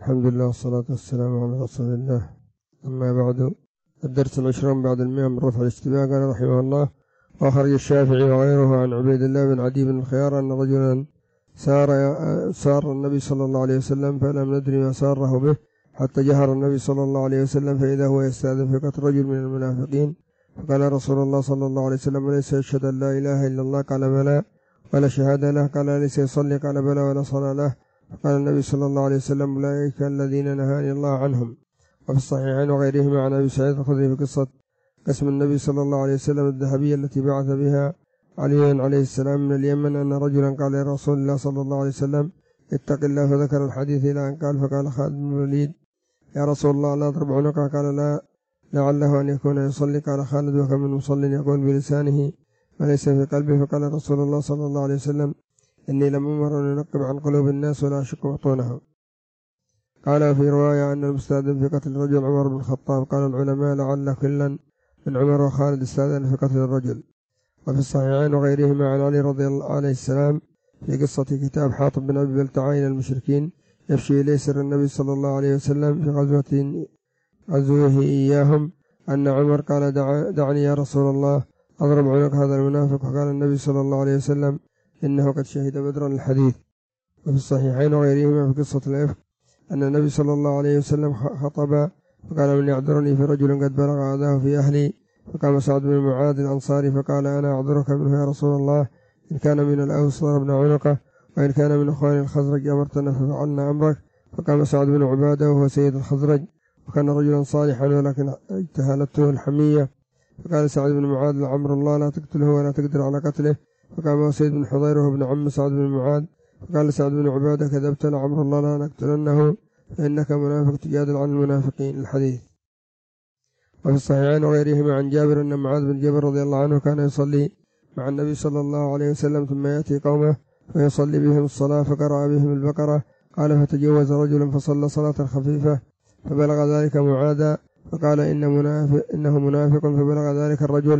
الحمد لله والصلاة والسلام على رسول الله. أما بعد، الدرس 20 بعد 100 من رفع الاشتباه. قال رحمه الله: وأخرج الشافعي وغيره عن عبيد الله بن عدي بن الخيار أن رجلا سار النبي صلى الله عليه وسلم فلم ندري ما ساره به حتى جهر النبي صلى الله عليه وسلم فإذا هو يستأذن في قتل رجل من المنافقين، فقال رسول الله صلى الله عليه وسلم: أليس يشهد أن لا إله إلا الله؟ قال: بلى. ولا شهادة له؟ قال: أليس يصلي؟ قال: بلى. ولا صلاة له؟ قال النبي صلى الله عليه وسلم: أولئك الذين نهاني الله عنهم. وفي الصحيحين وغيرهما عن أبي سعيد الخدري في قصة قسم النبي صلى الله عليه وسلم الذهبية التي بعث بها علي عليه السلام من اليمن أن رجلا قال لرسول الله صلى الله عليه وسلم: اتق الله، فذكر الحديث إلى أن قال: فقال خالد بن الوليد: يا رسول الله لا أضرب عنقه؟ قال: لا، لعله أن يكون يصلي. قال خالد: وكم من مصل يقول بلسانه وليس في قلبه؟ فقال رسول الله صلى الله عليه وسلم: إني لم أمر أن أنقب عن قلوب الناس ولا أشك بطونهم. قال في رواية أن المستأذن في قتل الرجل عمر بن الخطاب. قال العلماء: لعل كلا من عمر وخالد استأذن في قتل الرجل. وفي الصحيحين وغيرهما عن علي رضي الله عليه السلام في قصة كتاب حاطب بن أبي بلتعة إلى المشركين يفشي إليه سر النبي صلى الله عليه وسلم في غزوه إياهم أن عمر قال: دعني يا رسول الله أضرب عنق هذا المنافق. فقال النبي صلى الله عليه وسلم: إنه قد شهد بدرا الحديث. وفي الصحيحين وغيرهما في قصة الإفك أن النبي صلى الله عليه وسلم خطب فقال: من يعذرني في رجل قد بلغ أذاه في أهلي؟ فقام سعد بن معاذ الأنصاري فقال: أنا أعذرك منه يا رسول الله، إن كان من الأوس ضربنا عنقه، وإن كان من إخوان الخزرج أمرتنا ففعلنا أمرك. فقام سعد بن عبادة وهو سيد الخزرج، وكان رجلا صالحا ولكن اجتهلته الحمية. فقال سعد بن معاذ: لعمر الله لا تقتله ولا تقدر على قتله. فقام سيد بن حضير وهو ابن عم سعد بن معاذ فقال سعد بن عبادة: كذبت، لعمر الله لا نقتلنه، فإنك منافق تجادل عن المنافقين. الحديث. وفي الصحيحين وغيرهما عن جابر أن معاذ بن جبل رضي الله عنه كان يصلي مع النبي صلى الله عليه وسلم ثم يأتي قومه فيصلي بهم الصلاة فقرأ بهم البقرة. قال: فتجوز رجل فصلى صلاة خفيفة فبلغ ذلك معاذا فقال: إنه منافق. فبلغ ذلك الرجل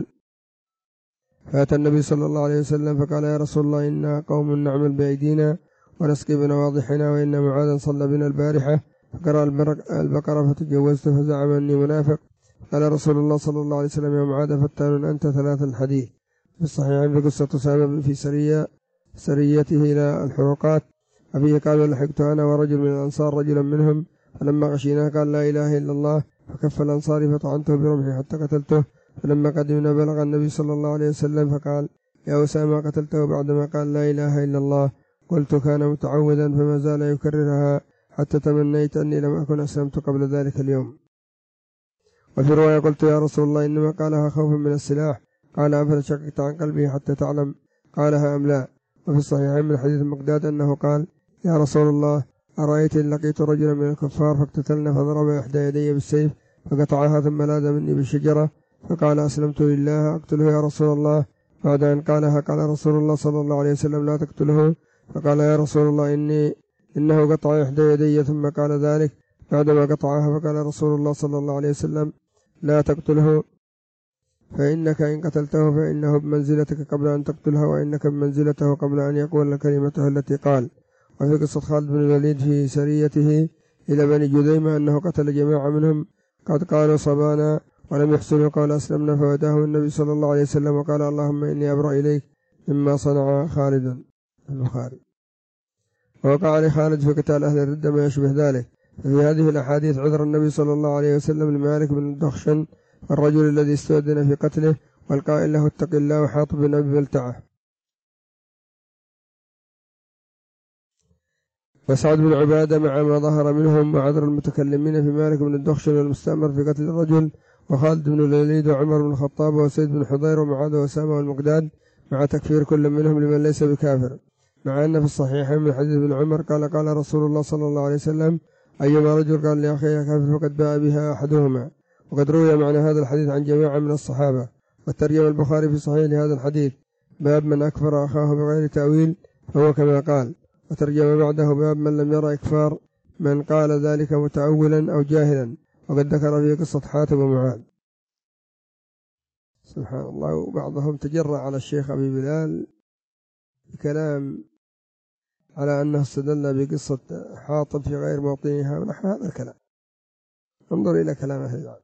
فأتى النبي صلى الله عليه وسلم فقال: يا رسول الله، إنا قوم نعمل بأيدينا ونسقي بنواضحنا، وإن معاذا صلى بنا البارحة فقرأ البقرة فتجوزت فزعم أني منافق. قال رسول الله صلى الله عليه وسلم: يا معاذ، فتان أنت. 3 الحديث. في الصحيحين في قصة أسامة في سريته إلى الحروقات أبيه قال: لحقت أنا ورجل من الأنصار رجلا منهم، فلما غشيناه قال: لا إله إلا الله، فكف الأنصاري فطعنته برمحي حتى قتلته. فلما قدمنا بلغ النبي صلى الله عليه وسلم فقال: يا أسامة، قتلته بعدما قال لا إله إلا الله؟ قلت: كان متعودا، فما زال يكررها حتى تمنيت أني لم أكن أسلمت قبل ذلك اليوم. وفي رواية: قلت: يا رسول الله، إنما قالها خوفا من السلاح. قال: أفلا شققت عن قلبه حتى تعلم قالها أم لا؟ وفي الصحيحين من حديث المقداد أنه قال: يا رسول الله، أرأيت إن لقيت رجلا من الكفار فاقتتلنا فضرب إحدى يدي بالسيف فقطعها ثم لاذ مني بالشجرة، فقال: أسلمت لله، أقتله يا رسول الله؟ بعد أن قالها قال رسول الله صلى الله عليه وسلم: لا تقتله. فقال: يا رسول الله، إنه قطع إحدى يدي. ثم قال ذلك بعدما قطعها. فقال رسول الله صلى الله عليه وسلم: لا تقتله، فإنك إن قتلته فإنه بمنزلتك قبل أن تقتله، وإنك بمنزلته قبل أن يقول كلمته التي قال. وفي قصة خالد بن الوليد في سريته إلى بني جذيمة أنه قتل جماعة منهم قد قالوا صبانا ولم يحسنوا قال أسلمنا، فوداهم النبي صلى الله عليه وسلم وقال: اللهم إني أبرأ إليك مما صنع خالد. البخاري. ووقع لخالد في قتال أهل الردة ما يشبه ذلك. ففي هذه الأحاديث عذر النبي صلى الله عليه وسلم لمالك بن الدخشن الرجل الذي استؤذن في قتله والقائل له: اتق الله، وحاطب بن أبي بلتعة. وسعد بن عبادة مع ما ظهر منهم وعذر المتكلمين في مالك بن الدخشن والمستأمر في قتل الرجل، وخالد بن الوليد وعمر بن الخطاب وسيد بن حضير ومعاذ وأسامة والمقداد، مع تكفير كل منهم لمن ليس بكافر. مع أن في الصحيحين من حديث ابن عمر قال رسول الله صلى الله عليه وسلم: أيما رجل قال لأخيه كافر فقد باء بها أحدهما. وقد روي معنى هذا الحديث عن جماعة من الصحابة. وترجم البخاري في صحيح لهذا الحديث: باب من أكفر أخاه بغير تأويل فهو كما قال. وترجم بعده: باب من لم يرى إكفار من قال ذلك متأولا أو جاهلا. وقد ذكر في قصة حاتم ومعاذ. سبحان الله. وبعضهم تجرأ على الشيخ أبي بلال بكلام على أنه استدل بقصة حاطب في غير موطنها ونحو هذا الكلام. انظر إلى كلام أهل العلم.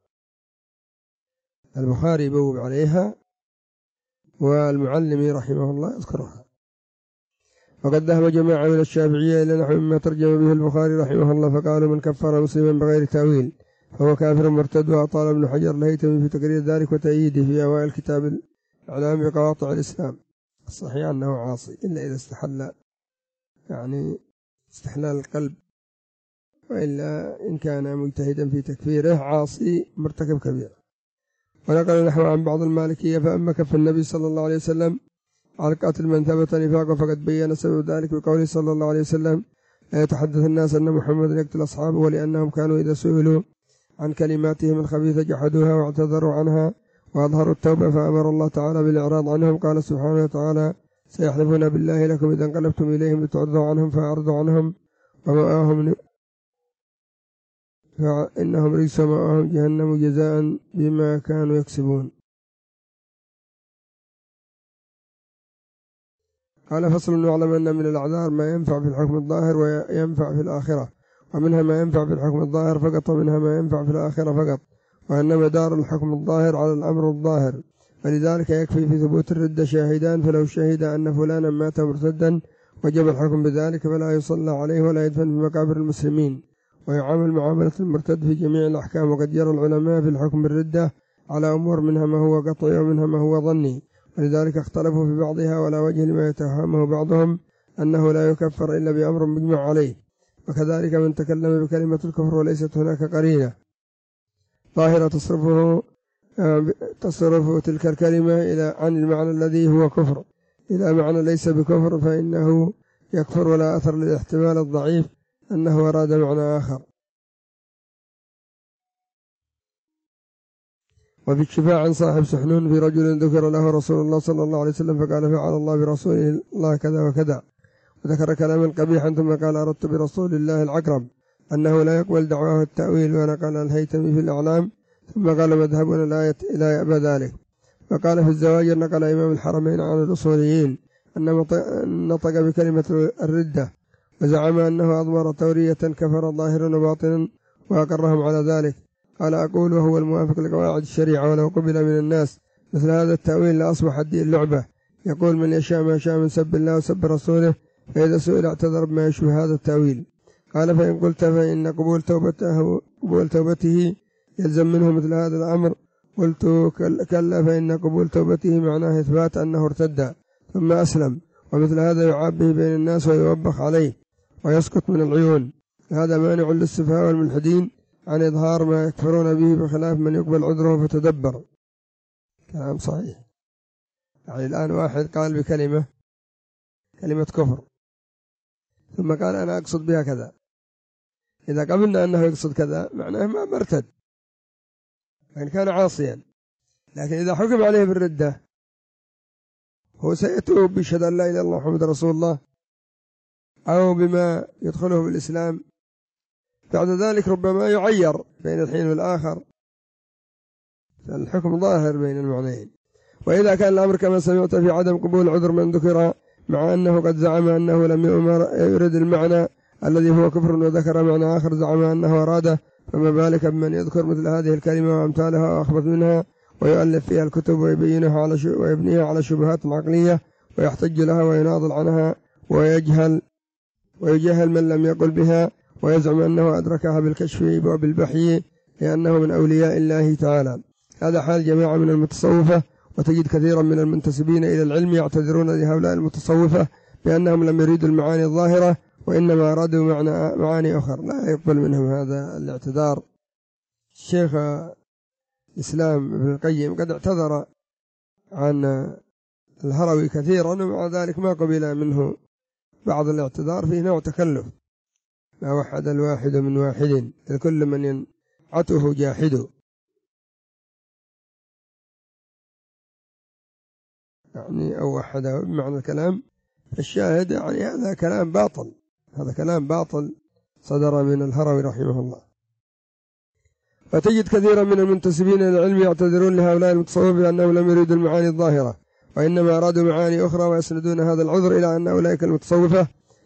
البخاري بوب عليها والمعلمي رحمه الله يذكرها. وقد ذهب جماعة من الشافعية إلى نحو مما ترجم به البخاري رحمه الله، فقالوا من كفر مسلما بغير تأويل فهو كافر مرتد. وأطال ابن حجر الهيثمي في تقرير ذلك وتأييده في أوائل كتاب الإعلام بقواطع الإسلام الصحيح أنه عاصي إلا إذا استحل يعني استحلال القلب، وإلا إن كان مجتهدا في تكفيره عاصي مرتكب كبيرة. ونقل نحو عن بعض المالكية فأما كف النبي صلى الله عليه وسلم على قاتل من ثبت نفاقه فقد بين سبب ذلك بقوله صلى الله عليه وسلم لا يتحدث الناس أن محمد يقتل أصحابه، ولأنهم كانوا إذا سئلوا عن كلماتهم الخبيثة جحدوها واعتذروا عنها وأظهروا التوبة، فأمر الله تعالى بالإعراض عنهم. قال سبحانه وتعالى سيحلفون بالله لكم إذا انقلبتم إليهم لتعرضوا عنهم فأعرضوا عنهم ومأواهم فإنهم رجس ومأواهم جهنم جزاء بما كانوا يكسبون. قال فصل نعلم أن من الأعذار ما ينفع في الحكم الظاهر وينفع في الآخرة، ومنها ما ينفع في الحكم الظاهر فقط ومنها ما ينفع في الآخرة فقط، وأن مدار الحكم الظاهر على الأمر الظاهر، فلذلك يكفي في ثبوت الردة شاهدان، فلو شهد أن فلانا مات مرتدا وجب الحكم بذلك فلا يصلى عليه ولا يدفن في مقابر المسلمين، ويعامل معاملة المرتد في جميع الأحكام. وقد يرى العلماء في الحكم بالردة على أمور منها ما هو قطعي ومنها ما هو ظني، ولذلك اختلفوا في بعضها ولا وجه لما يتوهمه بعضهم أنه لا يكفر إلا بأمر مجمع عليه. وكذلك من تكلم بكلمة الكفر وليست هناك قرينة ظاهرة تصرف تلك الكلمة إلى عن المعنى الذي هو كفر إلى معنى ليس بكفر فإنه يكفر، ولا أثر للاحتمال الضعيف أنه أراد معنى آخر. وفي الشفاعة عن صاحب سحنون في رجل ذكر له رسول الله صلى الله عليه وسلم فقال فعل الله برسول الله كذا وكذا، وذكر كلاما قبيحا ثم قال أردت برسول الله العقرب أنه لا يقبل دعواه التأويل، ونقل الهيثمي في الأعلام ثم قال مذهبنا لا يأبى ذلك. وقال في الزواجر نقل إمام الحرمين عن الأصوليين أن نطق بكلمة الردة وزعم أنه أضمر تورية كفر ظاهرا وباطنا وأقرهم على ذلك. قال أقول وهو الموافق لقواعد الشريعة، ولو قبل من الناس مثل هذا التأويل لأصبح الدين لعبة، يقول من يشاء ما شاء من سب الله وسب رسوله، فإذا سئل اعتذر بما يشبه هذا التأويل. قال فإن قلت فإن قبول توبته يلزم منه مثل هذا الأمر، قلت كلا، فإن قبول توبته معناه إثبات أنه ارتد ثم أسلم، ومثل هذا يعاب به بين الناس ويوبخ عليه ويسقط من العيون. هذا مانع للسفهاء والملحدين عن إظهار ما يكفرون به، بخلاف من يقبل عذره فتدبر. كلام صحيح. يعني الآن واحد قال بكلمة كفر ثم قال أنا أقصد بها كذا، إذا قبلنا أنه يقصد كذا معناه ما مرتد فإن كان عاصيا، لكن إذا حكم عليه بالردة هو سيتوب بشهادة أن لا إله إلا الله محمد رسول الله أو بما يدخله بالإسلام، بعد ذلك ربما يعير بين الحين والآخر، فالحكم ظاهر بين المعنيين. وإذا كان الأمر كما سمعت في عدم قبول عذر من ذكر مع أنه قد زعم أنه لم يرد المعنى الذي هو كفر وذكر معنى آخر زعم أنه أراده، فما بالك بمن يذكر مثل هذه الكلمة وأمثالها وأخبث منها ويؤلف فيها الكتب ويبنيها على شبهات عقلية ويحتج لها ويناضل عنها ويجهل من لم يقل بها ويزعم أنه أدركها بالكشف وبالبحي لأنه من أولياء الله تعالى. هذا حال جماعة من المتصوفة، وتجد كثيرا من المنتسبين إلى العلم يعتذرون لهؤلاء المتصوفة بأنهم لم يريدوا المعاني الظاهرة وإنما أرادوا معاني أخرى، لا يقبل منهم هذا الاعتذار. الشيخ الإسلام ابن القيم قد اعتذر عن الهروي كثيرا، ومع ذلك ما قبل منه بعض الاعتذار فيه نوع تكلف. ما وحد الواحد من واحد لكل من ينعته جاحد، يعني أو وحده بمعنى الكلام. الشاهد يعني هذا كلام باطل، هذا كلام باطل صدر من الهروي رحمه الله. فتجد كثيرا من المنتسبين إلى العلم يعتذرون لهؤلاء المتصوفة بأنهم لم يريدوا المعاني الظاهرة وإنما أرادوا معاني أخرى، ويسندون هذا العذر إلى أن أولئك المتصوفة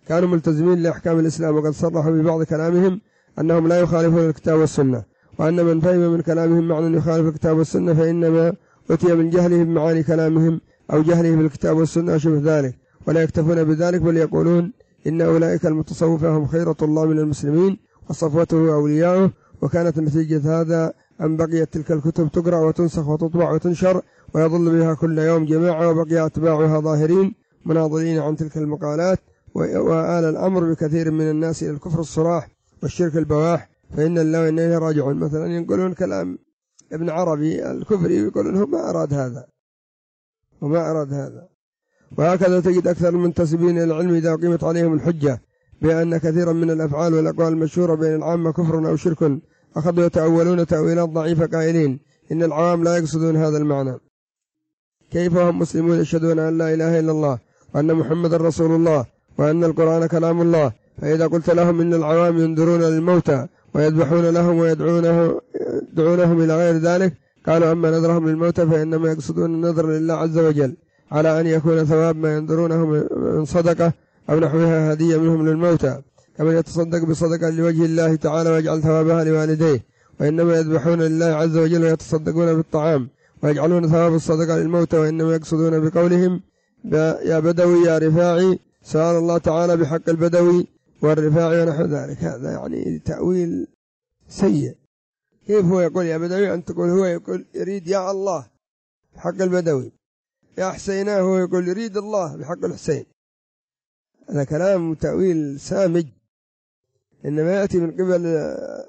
كانوا ملتزمين لأحكام الإسلام، وقد صرحوا في بعض كلامهم أنهم لا يخالفون الكتاب والسنة، وأن من فهم من كلامهم معنى يخالف الكتاب والسنة فإنما أتي من جهله بمعاني كلامهم أو جهله بالكتاب والسنة شبه ذلك، ولا يكتفون بذلك بل يقولون إن أولئك المتصوفة هم خيرة الله من المسلمين وصفوته وأولياؤه. وكانت نتيجة هذا أن بقيت تلك الكتب تقرأ وتنسخ وتطبع وتنشر ويظل بها كل يوم جماعة، وبقي أتباعها ظاهرين مناضلين عن تلك المقالات، وآل الأمر بكثير من الناس إلى الكفر الصراح والشرك البواح، فإن الله وإنه راجعون. مثلا يقولون كلام ابن عربي الكفري يقولون هو ما أراد هذا وما أراد هذا. وهكذا تجد أكثر المنتسبين إلى العلم إذا قيمت عليهم الحجة بأن كثيرا من الأفعال والأقوال المشهورة بين العامة كفر أو شرك أخذوا يتأولون تأويلات ضعيفة قائلين إن العوام لا يقصدون هذا المعنى. كيف هم مسلمون يشهدون أن لا إله إلا الله وأن محمد رسول الله وأن القرآن كلام الله، فإذا قلت لهم إن العوام ينذرون للموتى ويذبحون لهم ويدعونهم إلى غير ذلك، قالوا أما نذرهم للموتى فإنما يقصدون النذر لله عز وجل على أن يكون ثواب ما ينذرونه من صدقة أو نحوها هدية منهم للموتى، كما يتصدق بصدقة لوجه الله تعالى ويجعل ثوابها لوالديه، وإنما يذبحون لله عز وجل ويتصدقون بالطعام ويجعلون ثواب الصدقة للموتى، وإنما يقصدون بقولهم يا بدوي يا رفاعي سأل الله تعالى بحق البدوي والرفاعي ونحو ذلك. هذا يعني تأويل سيء. كيف هو يقول يا بدوي أن تقول هو يقول يريد يا الله بحق البدوي، يا حسيناه هو يقول يريد الله بحق الحسين. هذا كلام تأويل سامج، إنما يأتي من قبل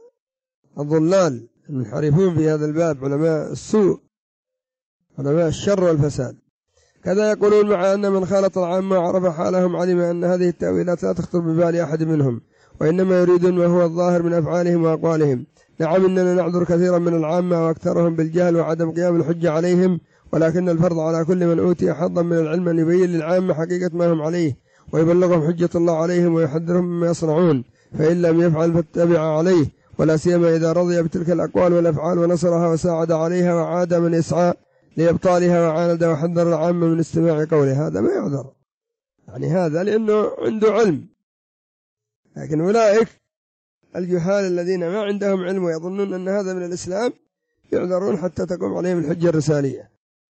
الضلال المنحرفون في هذا الباب، علماء السوء علماء الشر والفساد. كذا يقولون مع أن من خالط العامة وعرف حالهم علم أن هذه التأويلات لا تخطر ببال أحد منهم، وإنما يريدون ما هو الظاهر من أفعالهم وأقوالهم. نعم إننا نعذر كثيرا من العامة وأكثرهم بالجهل وعدم قيام الحجة عليهم، ولكن الفرض على كل من أوتي حظا من العلم أن يبين للعامة حقيقة ما هم عليه ويبلغهم حجة الله عليهم ويحذرهم مما يصنعون، فإن لم يفعل فاتبع عليه، ولا سيما إذا رضي بتلك الأقوال والأفعال ونصرها وساعد عليها وعاد من يسعى لإبطالها وعاند وحذر العامة من استماع قوله. هذا ما يعذر، يعني هذا لأنه عنده علم. لكن أولئك الجهال الذين ما عندهم علم ويظنون أن هذا من الإسلام يعذرون حتى تقوم عليهم الحجة الرسالية.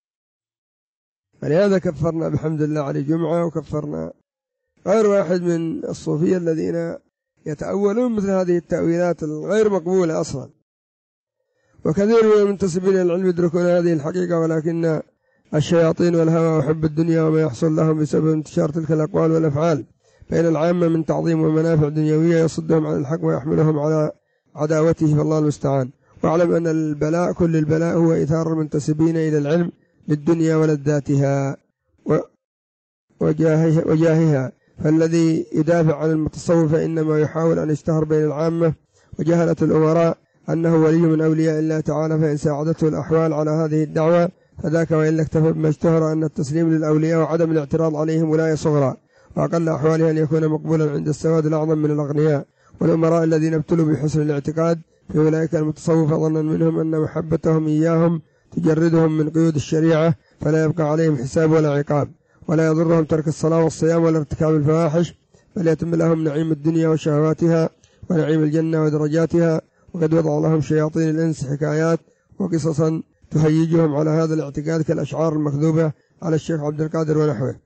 فلهذا كفرنا بحمد الله على الجمعة، وكفرنا غير واحد من الصوفية الذين يتأولون مثل هذه التأويلات الغير مقبولة أصلا. وكثير من المنتسبين إلى العلم يدركون هذه الحقيقة، ولكن الشياطين والهوى وحب الدنيا وما يحصل لهم بسبب انتشار تلك الأقوال والأفعال بين العامة من تعظيم ومنافع دنيوية يصدهم عن الحق ويحملهم على عداوته، فالله المستعان. واعلم أن البلاء كل البلاء هو إثار المنتسبين إلى العلم للدنيا ولذاتها وجاهها، فالذي يدافع عن المتصوف فإنما يحاول أن يشتهر بين العامة وجهلة الأمراء أنه ولي من أولياء الله تعالى، فإن ساعدته الأحوال على هذه الدعوة فذاك، وإلا اكتفى بما اشتهر أن التسليم للأولياء وعدم الاعتراض عليهم ولاية صغرى، وأقل أحوالها أن يكون مقبولا عند السواد الأعظم من الأغنياء والأمراء الذين ابتلوا بحسن الاعتقاد في أولئك المتصوفة، ظنا منهم أن محبتهم إياهم تجردهم من قيود الشريعة، فلا يبقى عليهم حساب ولا عقاب، ولا يضرهم ترك الصلاة والصيام ولا ارتكاب الفواحش، بل يتم لهم نعيم الدنيا وشهواتها ونعيم الجنة ودرجاتها. وقد وضع لهم شياطين الإنس حكايات وقصصا تهيجهم على هذا الاعتقاد كالأشعار المكذوبة على الشيخ عبد القادر ونحوه.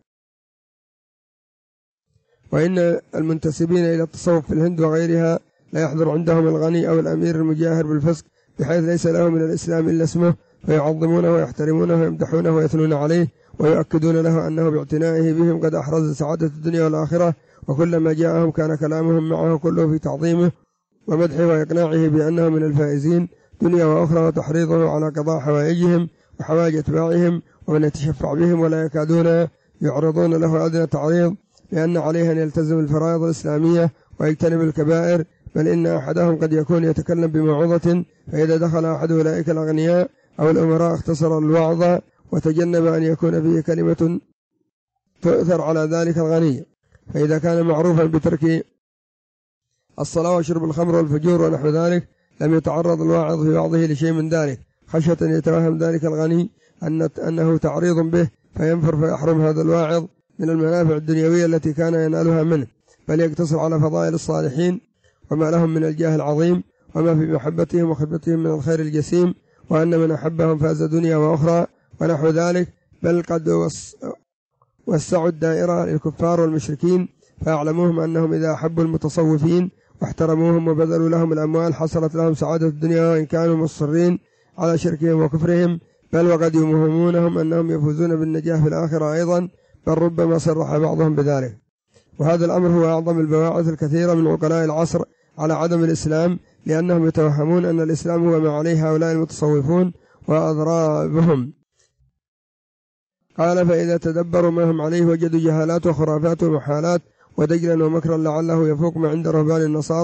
وإن المنتسبين إلى التصوف في الهند وغيرها لا يحضر عندهم الغني أو الأمير المجاهر بالفسق بحيث ليس له من الإسلام إلا اسمه، فيعظمونه ويحترمونه ويمدحونه ويثنون عليه ويؤكدون له أنه باعتنائه بهم قد أحرز سعادة الدنيا والآخرة، وكلما جاءهم كان كلامهم معه كله في تعظيمه ومدحه وإقناعه بأنه من الفائزين دنيا وأخرى، وتحريضه على قضاء حوائجهم وحوائج أتباعهم ومن يتشفع بهم، ولا يكادون يعرضون له أدنى تعريض، لأن عليه أن يلتزم الفرائض الإسلامية ويجتنب الكبائر، بل إن أحدهم قد يكون يتكلم بموعظة فإذا دخل أحد أولئك الأغنياء أو الأمراء اختصر الوعظ وتجنب أن يكون فيه كلمة تؤثر على ذلك الغني، فإذا كان معروفا بترك الصلاة وشرب الخمر والفجور ونحو ذلك لم يتعرض الواعظ في وعظه لشيء من ذلك، خشية أن يتوهم ذلك الغني أنه تعريض به فينفر فيحرم هذا الواعظ من المنافع الدنيوية التي كان ينالها منه. بل يقتصر على فضائل الصالحين وما لهم من الجاه العظيم وما في محبتهم وخدمتهم من الخير الجسيم، وأن من أحبهم فاز دنيا وأخرى ونحو ذلك، بل قد وسعوا الدائرة للكفار والمشركين فأعلموهم أنهم إذا أحبوا المتصوفين واحترموهم وبذلوا لهم الأموال حصلت لهم سعادة الدنيا وإن كانوا مصرين على شركهم وكفرهم، بل وقد يوهمونهم أنهم يفوزون بالنجاة في الآخرة أيضا، بل ربما صرح بعضهم بذلك. وهذا الأمر هو أعظم البواعث الكثيرة من عقلاء العصر على عدم الإسلام، لأنهم يتوهمون أن الإسلام هو ما عليه هؤلاء المتصوفون وأضرابهم. قال: فإذا تدبروا ما هم عليه وجدوا جهالات وخرافات ومحالات ودجلا ومكرا لعله يفوق ما عند رهبان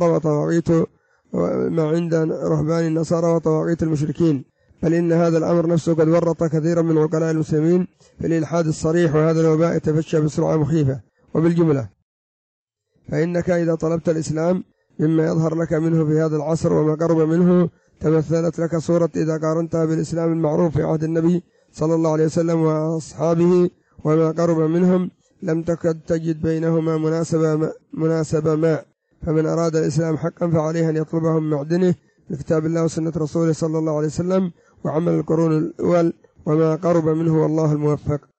النصارى وطواغيت المشركين، بل إن هذا الأمر نفسه قد ورط كثيرا من عقلاء المسلمين في الإلحاد الصريح، وهذا الوباء يتفشى بسرعة مخيفة. وبالجملة فإنك إذا طلبت الإسلام مما يظهر لك منه في هذا العصر وما قرب منه تمثلت لك صورة إذا قارنتها بالإسلام المعروف في عهد النبي صلى الله عليه وسلم وأصحابه وما قرب منهم لم تكد تجد بينهما مناسبة ما، فمن أراد الإسلام حقا فعليه أن يطلبه من معدنه بكتاب الله وسنة رسوله صلى الله عليه وسلم وعمل القرون الأول وما قرب منه، والله الموفق.